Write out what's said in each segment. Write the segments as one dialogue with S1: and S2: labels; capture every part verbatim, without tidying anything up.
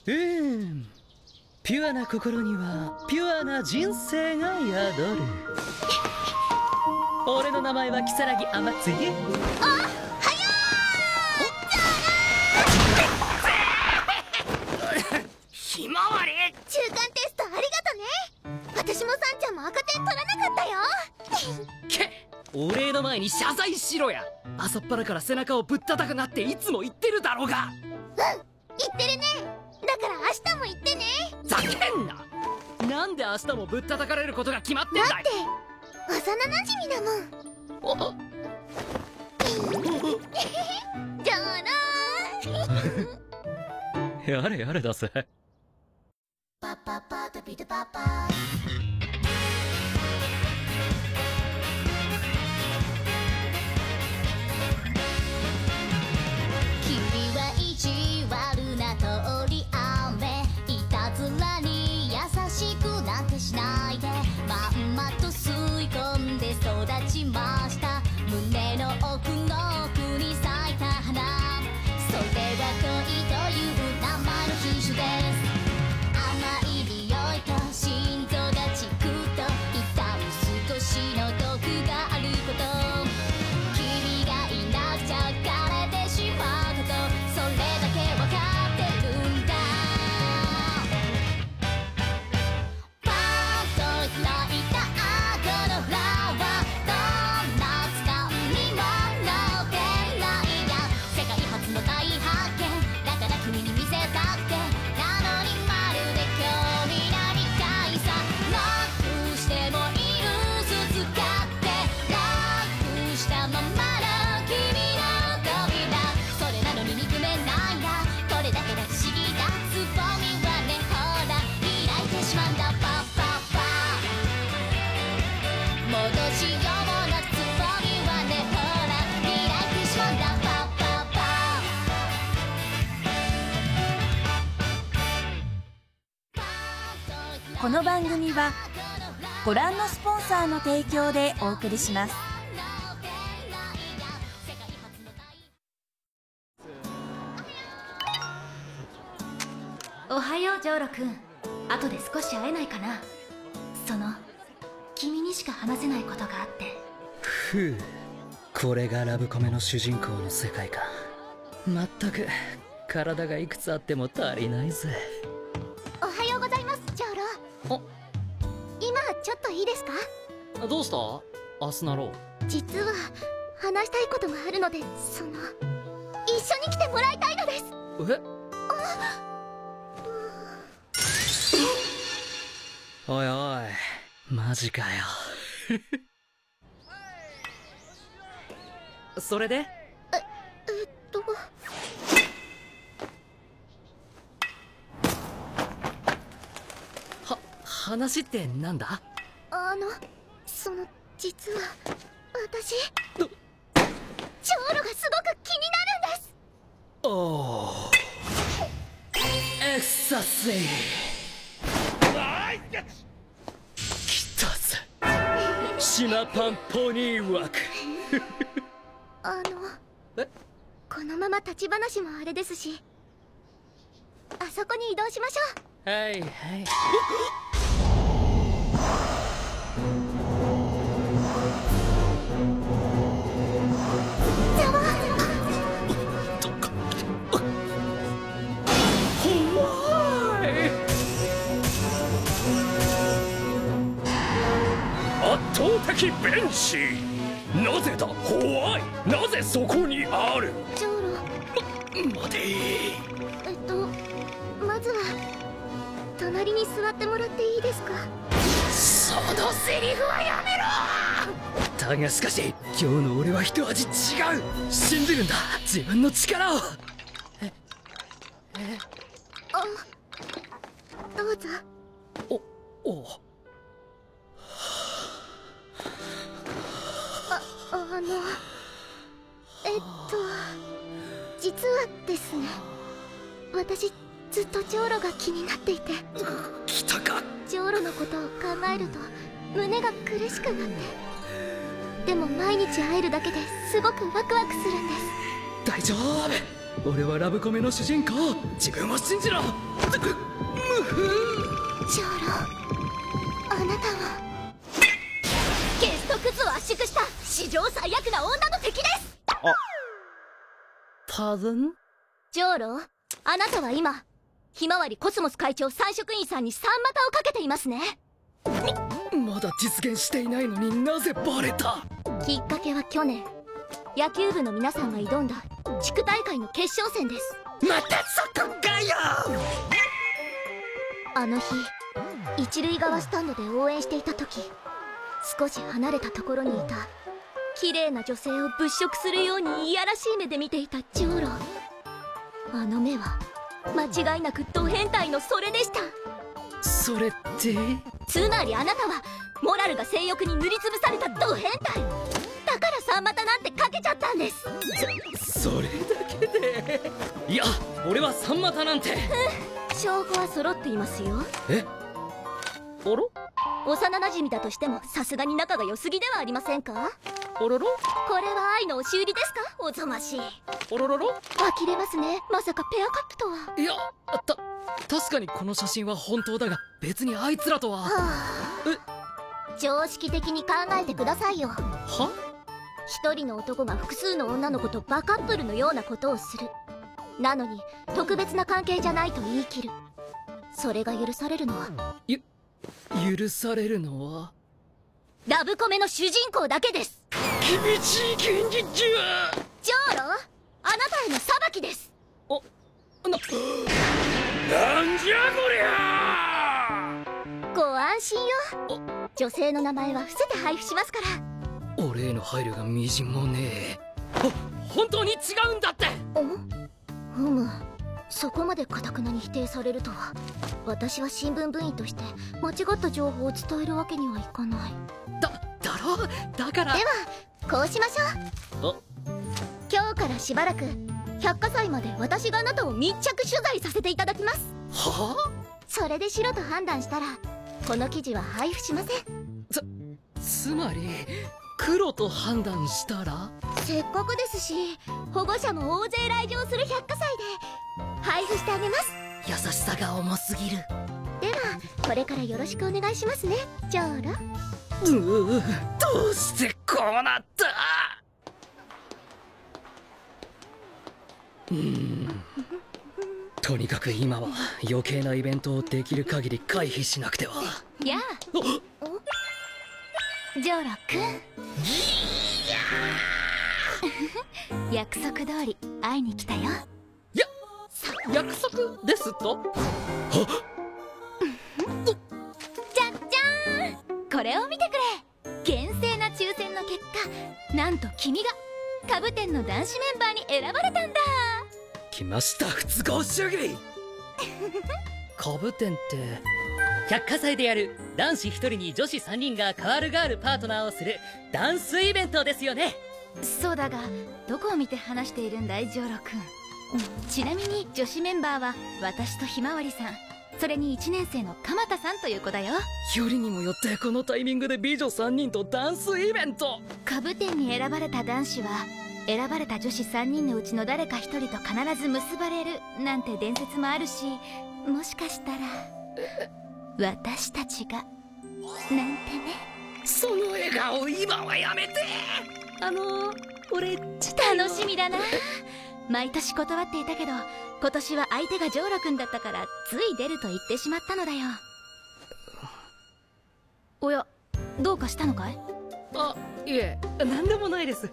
S1: うーん、ピュアな心にはピュアな人生が宿る。俺の名前は如月天津。
S2: あ、はやー
S3: ひまわり、
S2: 中間テストありがとね。私もさんちゃんも赤点取らなかったよ。
S3: けお礼の前に謝罪しろや。朝っぱらから背中をぶったたくなっていつも言ってるだろうが。
S2: うん、言ってるね。だから明日も言ってね。
S3: ざけんな。なんで明日もぶったたかれることが決まってんだい。
S2: だって幼馴染だもん。じゃあな
S1: やれやれだぜ。
S2: パパパタピタパパ。君は意地悪な通り雨、いたずらに優しくなんてしないで、まんまと吸い込んで育ちました。胸の奥の奥に咲いた花、それは恋という名前の品種です。甘い匂いと心臓がチクッと痛む少しの毒があること、君がいなくちゃ枯れてしまうこと、それだけわかってるんだ。パーッと開いた赤のフラワー、どんなつかみも載ってないや。世界初の大発見だから君に見せたくて、なのにまるで興味ないみたいさ。ロックしてもいるずつ使ってロックしたままの君の扉、それなのに憎めないんだ。これだけで不思議だ。つぼみはね、ほら開いてしまうんだ。パッパッパ戻しようもなくつぼみはね、ほら開いてしまうんだ。パッパッパ
S4: この番組はご覧のスポンサーの提供でお送りします。
S2: おはようジョーロくん。後で少し会えないかな。その君にしか話せないことがあって。
S1: ふう、これがラブコメの主人公の世界か。まったく体がいくつあっても足りないぜ。
S2: おはようございますジョーロ。今ちょっといいですか。
S3: あ、どうしたアスナロー。
S2: 実は話したいことがあるので、その一緒に来てもらいたいのです。
S3: え
S1: おいおい、マジかよ。
S3: それで
S2: え、えっと
S3: は、話ってなんだ。
S2: あの、その実は私ジョーロがすごく気になるんです。
S1: おお、エクサシー来たぜ、島パンポニー枠。
S2: あの
S3: え
S2: このまま立ち話もあれですし、あそこに移動しましょう。
S1: はいはい。
S2: ざわ
S5: 圧倒的弁士、なぜだホワイ、なぜそこにある。
S2: ジョーロ、
S5: ま待て。
S2: えっとまずは隣に座ってもらっていいですか。
S3: そのセリフはやめろ。だがしかし今日の俺は一味違う。信じるんだ自分の力を。ええ
S2: あ、どうぞ。
S3: おお
S2: あ、あのえっと実はですね、私ずっとジョーロが気になっていて。
S3: 来たか。
S2: ジョーロのことを考えると胸が苦しくなって、でも毎日会えるだけですごくワクワクするんです。
S3: 大丈夫。 俺はラブコメの主人公。自分を信じろ。
S2: ジョーロ、あなたはゲストクズを圧縮した史上最悪な女の敵です。
S1: パズン？
S2: ジョーロ、あなたは今ひまわりコスモス会長三職員さんに三股をかけていますね。
S3: まだ実現していないのになぜバレた？
S2: きっかけは去年野球部の皆さんが挑んだ地区大会の決勝戦です。
S3: またそこかよ。
S2: あの日一塁側スタンドで応援していた時、少し離れたところにいた綺麗な女性を物色するようにいやらしい目で見ていたジョーロ。あの目は間違いなくド変態のそれでした。
S3: それって
S2: つまりあなたはモラルが性欲に塗りつぶされたド変態だから三股なんてかけちゃったんです。
S3: そそれだけで。いや、俺は三股なんて。
S2: 証拠は揃っていますよ。
S3: え？あら？
S2: 幼馴染だとしてもさすがに仲が良すぎではありませんか？
S3: あらら？
S2: これは愛の押し売りですか？おぞましい。
S3: あららら？
S2: 呆れますね。まさかペアカップとは。
S3: いや、た確かにこの写真は本当だが、別にあいつらとは。
S2: はあ、常識的に考えてくださいよ。
S3: は？
S2: 一人の男が複数の女の子とバカップルのようなことをする。なのに特別な関係じゃないと言い切る。それが許されるのは
S3: ゆ許されるのは
S2: ラブコメの主人公だけです。
S3: 厳しい現実は。
S2: ジョーロ、あなたへの裁きです。
S3: おな
S5: なんじゃこりゃ。
S2: ご安心よ。女性の名前は伏せて配布しますから。
S3: 俺への配慮がみじんもねえ。ほ本当に違うんだって。
S2: ふむ、そこまで頑くなに否定されるとは。私は新聞部員として間違った情報を伝えるわけにはいかない。
S3: だだろだから
S2: ではこうしましょう。今日からしばらく百花祭まで私があなたを密着取材させていただきます。
S3: はあ？
S2: それで白と判断したらこの記事は配布しません。
S3: つつまり黒と判断したら？
S2: せっかくですし保護者も大勢来場する百花祭で配布してあげます。
S3: 優しさが重すぎる。
S2: ではこれからよろしくお願いしますね、ジョーロ。
S3: ううどうしてこうなった？うーんとにかく今は余計なイベントをできる限り回避しなくては。
S2: やあジョーロくん約束通り会いに来たよ。
S3: や約束ですと？はっ
S2: じゃっじゃーん、これを見てくれ。厳正な抽選の結果、なんと君がカブ店の男子メンバーに選ばれたんだ。
S3: 来ました不都合主義。カブ店って
S1: 百花祭でやる男子ひとりに女子さんにんがカールガールパートナーをするダンスイベントですよね。
S4: そうだが、どこを見て話しているんだい、ジョーロ君。ちなみに女子メンバーは私とひまわりさん、それにいちねん生の鎌田さんという子だよ。
S3: よりにもよってこのタイミングで美女さんにんとダンスイベント。
S4: カブ店に選ばれた男子は選ばれた女子さんにんのうちの誰かひとりと必ず結ばれるなんて伝説もあるし、もしかしたら私たちがなんてね。
S3: その笑顔今はやめて。
S1: あの俺
S4: 楽しみだな。毎年断っていたけど今年は相手がジョーロ君だったからつい出ると言ってしまったのだよ。おや、どうかしたのかい？
S3: あ、いえ、なんでもないです。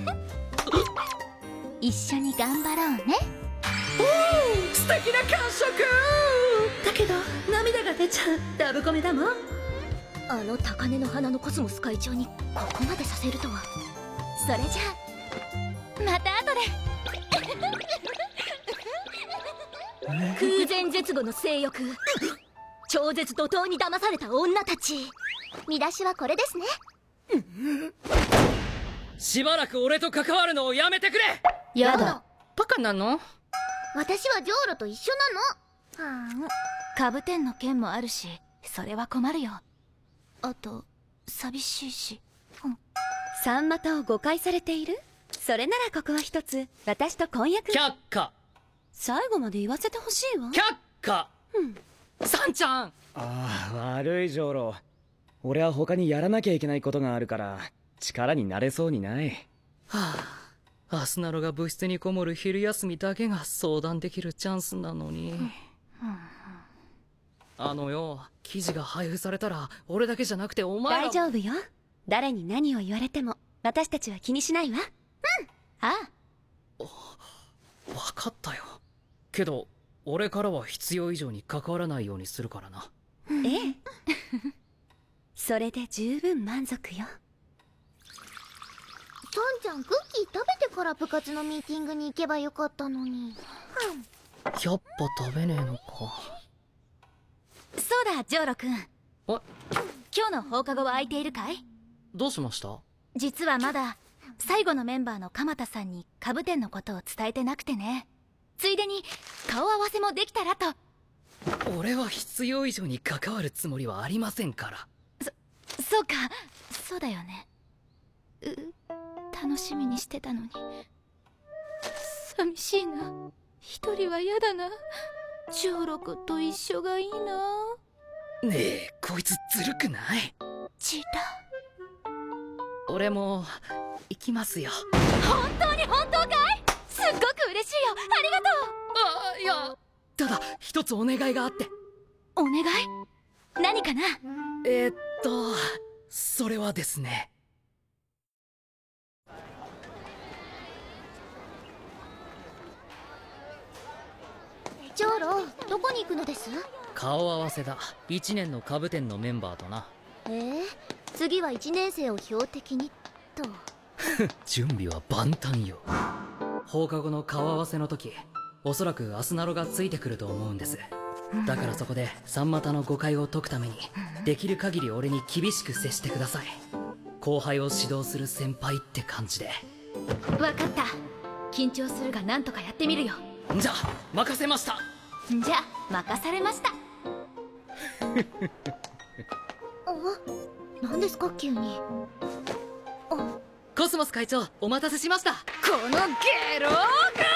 S2: 一緒に頑張ろうね。
S3: おー、素敵な感触。
S1: だけど涙が出ちゃうラブコメだもん。
S2: あの高嶺の花のコスモス会長にここまでさせるとは。それじゃあまた後で。空前絶後の性欲、超絶怒涛に騙された女たち。見出しはこれですね。
S3: しばらく俺と関わるのをやめてくれ。
S4: やだ。
S3: バカなの？
S2: 私はジョーロと一緒なの。はあ、
S4: カブ店の件もあるし、それは困るよ。あと寂しいし。
S6: 三股を誤解されている？それならここは一つ私と婚約。
S3: 却下。
S6: 最後まで言わせてほしいわ。
S3: 却下。
S6: うん
S3: さんちゃん。
S7: ああ、悪いジョーロ。俺は他にやらなきゃいけないことがあるから力になれそうにない。
S1: はあ、アスナロが部室にこもる昼休みだけが相談できるチャンスなのに。あのよ、記事が配布されたら俺だけじゃなくてお前ら
S6: 大丈夫よ。誰に何を言われても私たちは気にしないわ。うん。あ
S1: あ。分かったよ。けど俺からは必要以上に関わらないようにするからな。
S6: ええそれで十分満足よ。
S2: さんちゃんクッキー食べてから部活のミーティングに行けばよかったのに。
S1: やっぱ食べねえのか。
S4: そうだジョーロ君。
S1: あ、
S4: 今日の放課後は空いているかい？
S1: どうしました？
S4: 実はまだ最後のメンバーの鎌田さんにカブテンのことを伝えてなくてね。ついでに顔合わせもできたらと。
S1: 俺は必要以上に関わるつもりはありませんから。
S4: そそうか、そうだよね。う楽しみにしてたのに。寂しいな。一人は嫌だな。ジョーロ君と一緒がいいな。
S1: ねえ、こいつずるくない？
S4: チラ。
S1: 俺も行きますよ。
S4: 本当に本当かい？すっごく嬉しいよ。ありがとう。
S1: あ、いや、ただ一つお願いがあって。
S4: お願い？何かな？
S1: えー、っとそれはですね。
S2: ジョーロ、どこに行くのです？
S1: 顔合わせだ。一年のカブ店のメンバーとな。
S2: えー、次は一年生を標的にと。
S1: 準備は万端よ。放課後の顔合わせの時、おそらくアスナロがついてくると思うんです。だからそこで三股の誤解を解くためにできる限り俺に厳しく接してください。後輩を指導する先輩って感じで。
S4: 分かった。緊張するが何とかやってみるよ。
S1: じゃあ任せました。
S4: じゃあ任されました。
S2: あ、何ですか急に。あ、
S1: コスモス会長お待たせしました。このゲローが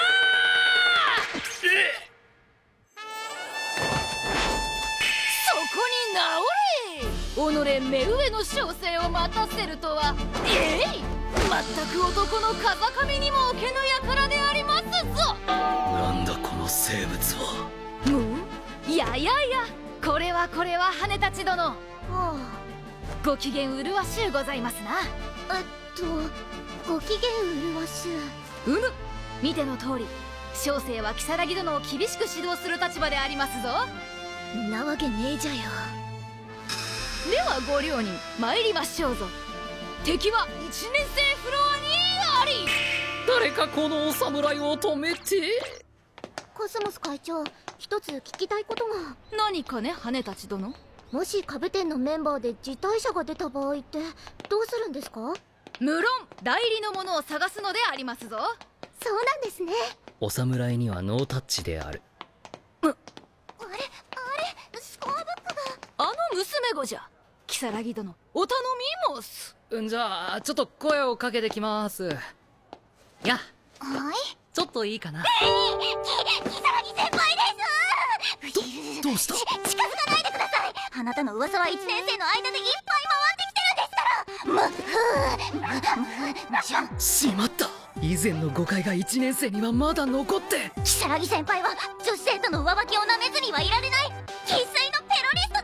S4: 己目上の小生を待たせるとは。えい、まったく男の風上にも置けぬ輩でありますぞ。
S1: なんだこの生物は。
S4: もういやいやいや、これはこれは羽たち殿。はあ、ご機嫌麗しゅうございますな。
S2: えっとご機嫌麗しゅ
S4: うむ、見ての通り小生は如月殿を厳しく指導する立場でありますぞ。
S2: うなわけねえじゃよ。
S4: ではご両人参りましょうぞ。敵はいちねん生フロアにあり。
S1: 誰かこのお侍を止めて。
S2: コスモス会長、一つ聞きたいことが。
S4: 何かね、羽たち殿。
S2: もしカブ店のメンバーで辞退者が出た場合ってどうするんですか？
S4: 無論代理の者を探すのでありますぞ。
S2: そうなんですね。
S1: お侍にはノータッチである。
S2: あれあれ、スコアブックが。
S4: あの娘子じゃ。如月殿、お頼み申す。
S1: んじゃあちょっと声をかけてきます。や
S2: はい、
S1: ちょっといいかな。
S2: き、如月先輩です。
S1: どどうした？
S2: 近づかないでください。あなたの噂はいちねん生の間でいっぱい回ってきてるんですから。むふむむしゃ。
S1: しまった。以前の誤解がいちねん生にはまだ残って。
S2: 如月先輩は女子生徒の上履きを舐めずにはいられない生粋のテロリストだって。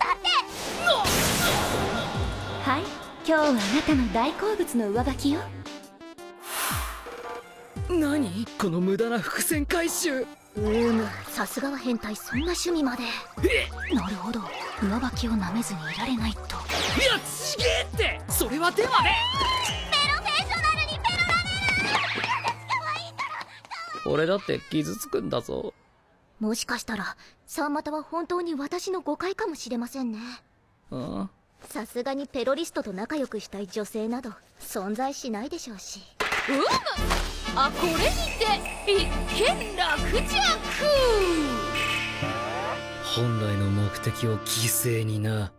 S6: はい、今日はあなたの大好物の上履きよ。
S1: 何この無駄な伏線回収。
S2: うーむ、さすがは変態、そんな趣味まで。
S1: え
S4: なるほど、上履きを舐めずにいられないと。
S1: いやちげえって。それはではね。
S2: ペロフェッショナルにペロられる。
S1: 俺だって傷つくんだぞ。
S2: もしかしたら三股は本当に私の誤解かもしれませんね。
S1: ああ、
S2: さすがにペロリストと仲良くしたい女性など存在しないでしょうし。
S4: うむ、あ、これにて一件落着。
S1: 本来の目的を犠牲にな。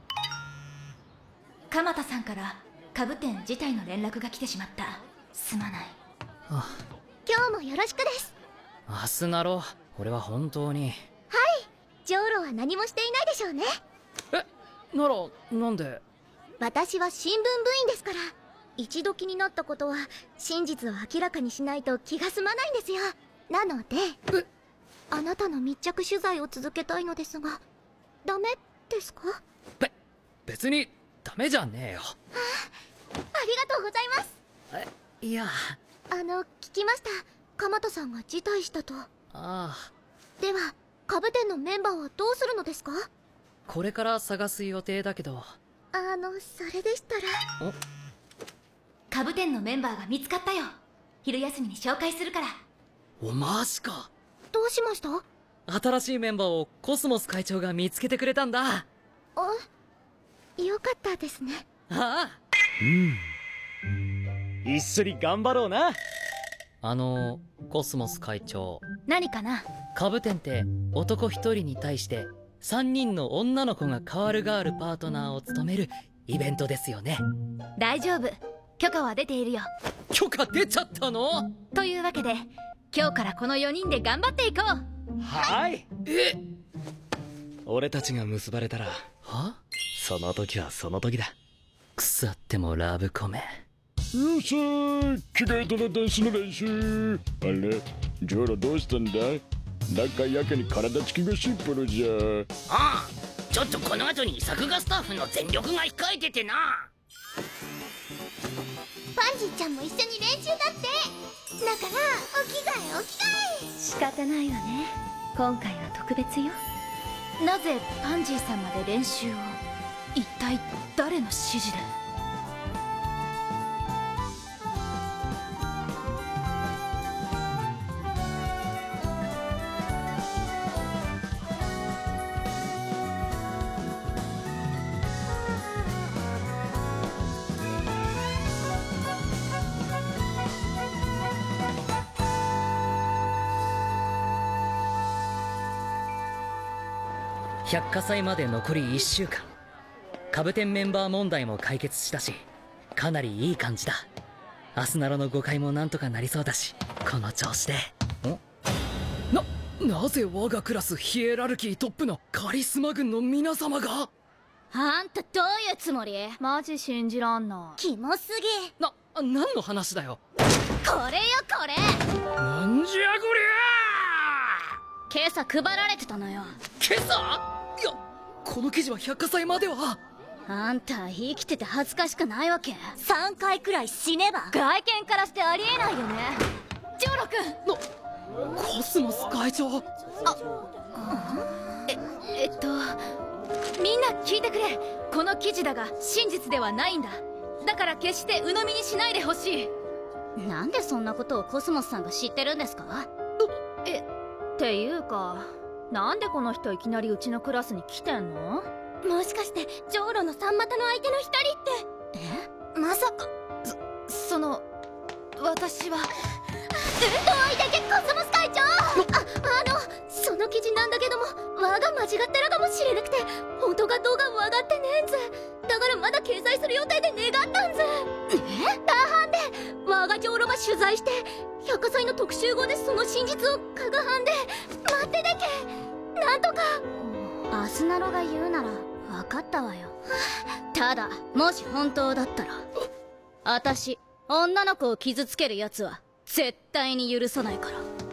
S4: 鎌田さんからカブ店自体の連絡が来てしまった。すまない。
S1: あ
S2: 今日もよろしくです。
S1: アスナロ、俺は本当に。
S4: ジョーロは何もしていないでしょうね。
S1: え、ならなんで。
S4: 私は新聞部員ですから、一度気になったことは真実を明らかにしないと気が済まないんですよ。なのであなたの密着取材を続けたいのですが、ダメですか？
S1: べ別にダメじゃねえよ。
S4: ありがとうございます。
S1: え、いや、
S4: あの聞きました。鎌田さんが辞退したと。
S1: ああ、
S4: では株店のメンバーはどうするのですか？
S1: これから探す予定だけど。
S4: あのそれでしたら。
S1: お
S4: 株店のメンバーが見つかったよ。昼休みに紹介するから。
S1: おマジか。
S4: どうしました？
S1: 新しいメンバーをコスモス会長が見つけてくれたんだ。
S4: あ、よかったですね。
S1: ああ、
S7: 一緒に頑張ろうな。
S1: あのコスモス会長、
S4: 何かな？
S1: 株店って男一人に対して三人の女の子が代わる代わるパートナーを務めるイベントですよね。
S4: 大丈夫、許可は出ているよ。
S1: 許可出ちゃったの？
S4: というわけで今日からこのよにんで頑張っていこう。
S7: はい。
S1: え、
S7: 俺たちが結ばれたら、
S1: は？
S7: その時はその時だ。
S1: 腐ってもラブコメ。
S5: よっしゃー、着替えとのダンスの練習。あれ、ジョロどうしたんだ？なんかやけに体つきがシンプルじゃ。
S3: ああ、ちょっとこの後に作画スタッフの全力が控えててな。
S4: パンジーちゃんも一緒に練習だって。だからお着替えお着替え。
S6: 仕方ないわね。今回は特別よ。
S4: なぜパンジーさんまで練習を？一体誰の指示で？
S1: 百花祭まで残りいっしゅうかん。株店メンバー問題も解決したし、かなりいい感じだ。アスナロの誤解もなんとかなりそうだし、この調子で。な、なぜ我がクラスヒエラルキートップのカリスマ軍の皆様が？
S2: あんたどういうつもり？
S4: マジ信じらんない。
S2: キモすぎ。
S1: な、何の話だよ。
S2: これよこれ。
S5: なんじゃこ
S2: 今朝配られてたのよ。
S1: 今朝？いや、この記事は百花祭までは。
S2: あんた生きてて恥ずかしくないわけ？さんかいくらい死ねば。外見からしてありえないよね。ジョロ君。
S1: な、コスモス会長。
S4: え、えっとみんな聞いてくれ。この記事だが真実ではないんだ。だから決して鵜呑みにしないでほしい。
S2: なんでそんなことをコスモスさんが知ってるんですか？
S4: え、っていうか、なんでこの人いきなりうちのクラスに来てんの？もしかしてジョーロの三股の相手の一人って。え、まさか。そ、その私は。どういてけコスモス会長。あ、あのその記事なんだけども、輪が間違ってるかもしれなくて、本当かどうか分かってねえんず。だからまだ掲載する予定で願ったんず。え？大半で輪がジョーロが取材して百花祭の特集号でその真実をかがはんで待ってでけ。なんとか。
S2: アスナロが言うなら分かったわよ。ただもし本当だったら、私女の子を傷つけるやつは絶対に許さないから。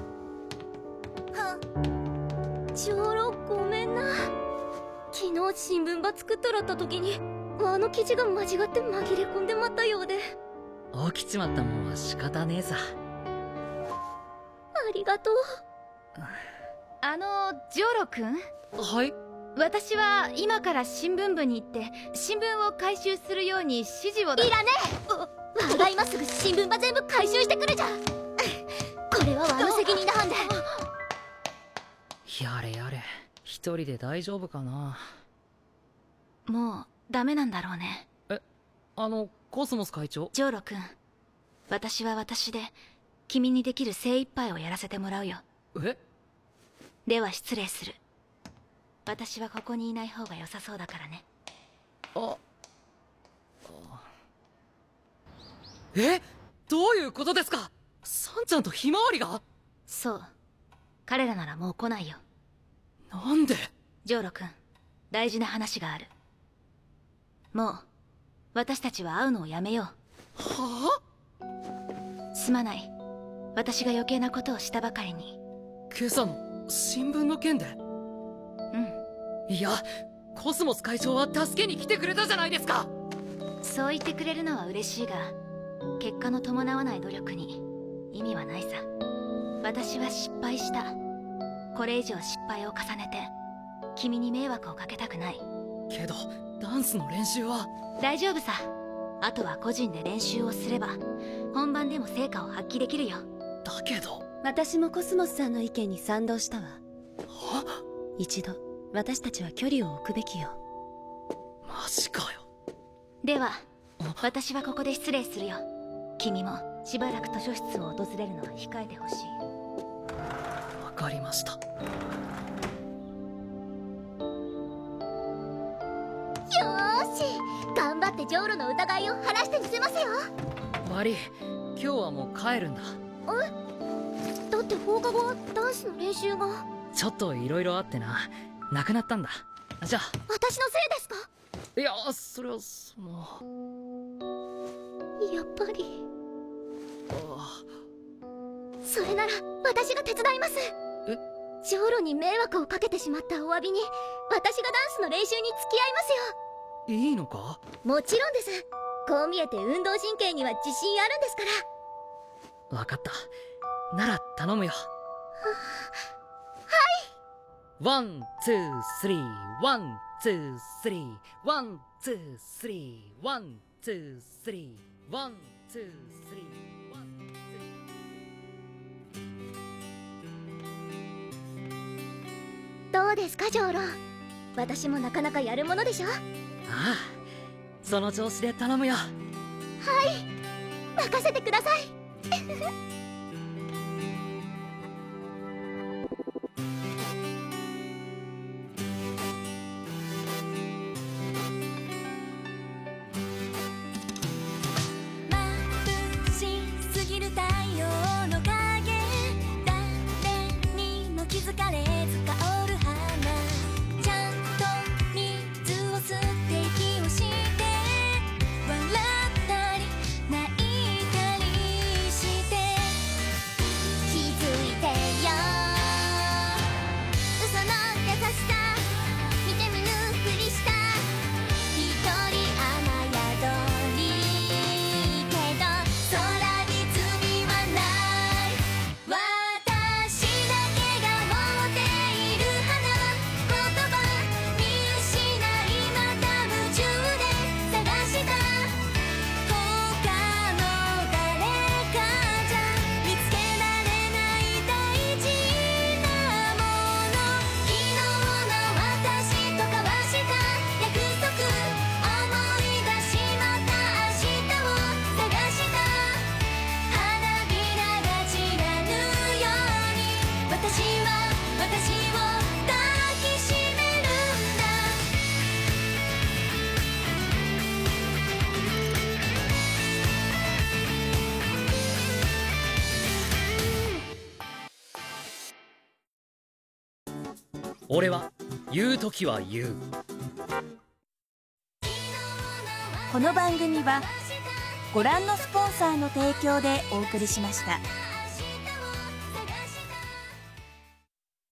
S4: ジョーロごめんな。昨日新聞ば作っとらった時にあの記事が間違って紛れ込んでまったようで。
S1: 起きちまったもんは仕方ねえさ。
S4: ありがとう。あのジョーロ君。
S1: はい。
S4: 私は今から新聞部に行って新聞を回収するように指示を。いらねえ。わが今すぐ新聞ば全部回収してくるじゃん。これはわの責任だはんで。
S1: やれやれ、一人で大丈夫かな。
S4: もうダメなんだろうね。
S1: え、あのコスモス会長。
S4: ジョーロ君、私は私で君にできる精一杯をやらせてもらうよ。
S1: え？
S4: では失礼する。私はここにいない方が良さそうだからね。
S1: あ、え、どういうことですか？サンちゃんとひまわりが？
S4: そう、 彼らならもう来ないよ。
S1: なんで？
S4: ジョーロ君、大事な話がある。もう私たちは会うのをやめよう。
S1: は
S4: あ？すまない、私が余計なことをしたばかりに。
S1: 今朝の新聞の件で？
S4: うん。
S1: いや、コスモス会長は助けに来てくれたじゃないですか。
S4: そう言ってくれるのは嬉しいが、結果の伴わない努力に意味はないさ。私は失敗した。これ以上失敗を重ねて君に迷惑をかけたくない。
S1: けどダンスの練習は？
S4: 大丈夫さ。あとは個人で練習をすれば本番でも成果を発揮できるよ。
S1: だけど
S6: 私もコスモスさんの意見に賛同したわ。
S1: は？
S6: 一度私たちは距離を置くべきよ。
S1: マジかよ。
S4: では私はここで失礼するよ。君もしばらく図書室を訪れるのは控えてほしい。
S1: わかりました。よ
S2: ーし、頑張ってジョーロの疑いを晴らしてみせますよ。
S1: 悪い、今日はもう帰るんだ。
S2: え？だって放課後はダンスの練習が。
S1: ちょっといろいろあってな、なくなったんだ。じゃあ。
S2: 私のせいですか？
S1: いや、それはその。
S2: やっぱり。
S1: あ
S2: あ。それなら私が手伝います。
S1: え？
S2: ジョーロに迷惑をかけてしまったお詫びに私がダンスの練習に付き合います
S1: よ。いいのか？
S2: もちろんです。こう見えて運動神経には自信あるんですから。
S1: わかった。なら頼むよ。
S2: はい。
S1: ワン、ツー、スリー、ワン、ツー、スリー、ワン、ツー、スリー、ワン、ツー、スリー、ワン、ツー、スリー、ワン、ツ
S2: ー。どうですかジョーロ。私もなかなかやるものでしょ？あ
S1: あ、その調子で頼むよ。
S2: はい、任せてください。
S1: 俺は言うときは言う。
S8: この番組はご覧のスポンサーの提供でお送りしました。